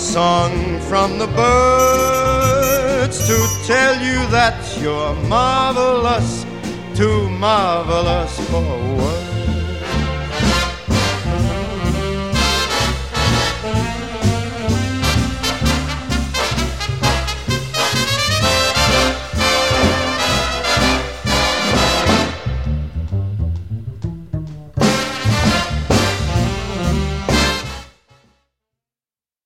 song from the birds to tell you that you're marvelous, too marvelous for words.